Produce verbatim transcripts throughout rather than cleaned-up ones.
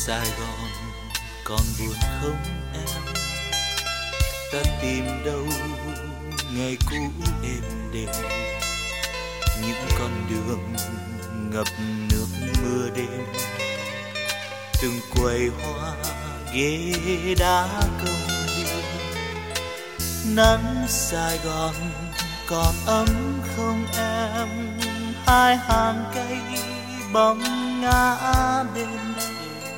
Sài Gòn còn buồn không em? Ta tìm đâu ngày cũ êm đềm, những con đường ngập nước mưa đêm, từng quầy hoa ghế đá công viên. Nắng Sài Gòn còn ấm không em? Hai hàng cây bóng ngã bên thềm,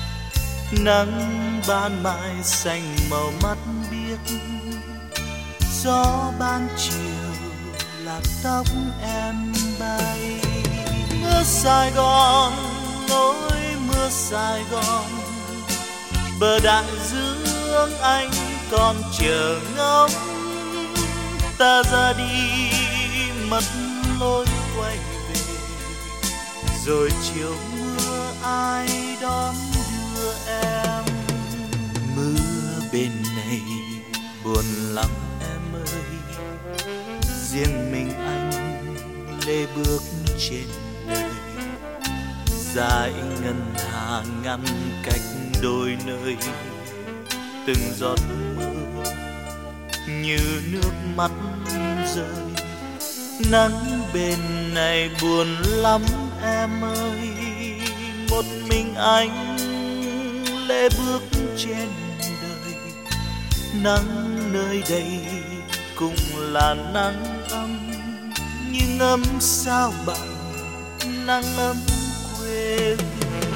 nắng ban mai xanh màu mắt biếc, gió ban chiều làm tóc em bay. Mưa Sài Gòn ôi mưa Sài Gòn, bờ đại dương anh còn chờ ngóng. Ta ra đi mất lối quay về, rồi chiều mưa ai đón đưa em. Mưa bên này buồn lắm em ơi, riêng mình anh lê bước trên đời. Dải ngân hà ngăn cách đôi nơi, từng giọt mưa như nước mắt rơi. Nắng bên này buồn lắm em ơi, một mình anh lê bước trên đời. Nắng nơi đây cũng là nắng ấm, nhưng ấm sao bằng nắng ấm quê hương.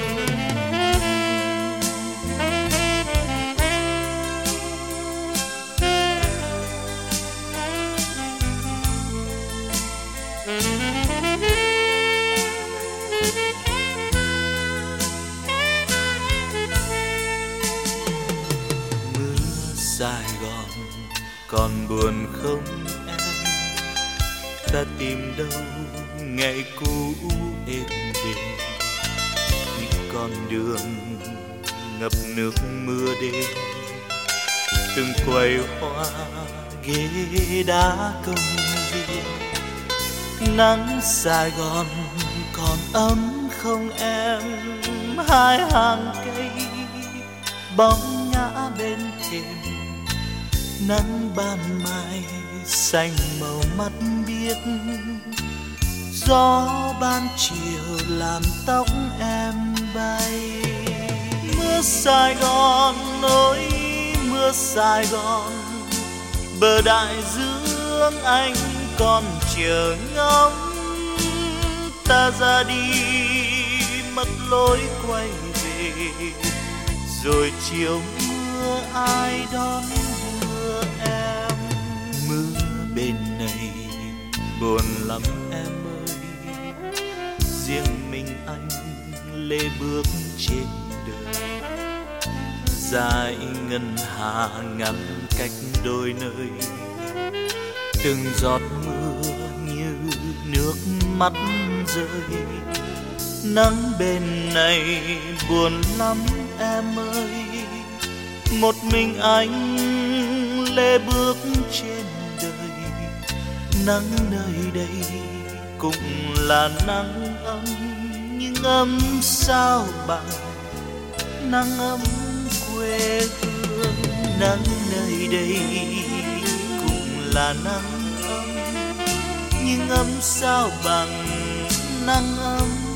Mưa Sài Gòn còn buồn không em? Ta tìm đâu ngày cũ êm đềm, những con đường ngập nước mưa đêm, từng quầy hoa ghế đá công viên. Nắng Sài Gòn còn ấm không em? Hai hàng cây bóng ngã bên thềm, nắng ban mai xanh màu mắt biếc, gió ban chiều làm tóc em bay. Mưa Sài Gòn ôi mưa Sài Gòn, bờ đại dương anh còn chờ ngóng. Ta ra đi mất lối quay về, rồi chiều mưa ai đón đưa em. Mưa bên này buồn lắm em ơi, riêng mình anh lê bước trên đời. Dải ngân hà ngăn cách đôi nơi, từng giọt mưa như nước mắt rơi. Nắng bên này buồn lắm em ơi, một mình anh lê bước trên đời. Nắng nơi đây cũng là nắng ấm, nhưng ấm sao bằng nắng ấm quê hương. Nắng nơi đây cũng là nắng ấm, nhưng ấm sao bằng nắng ấm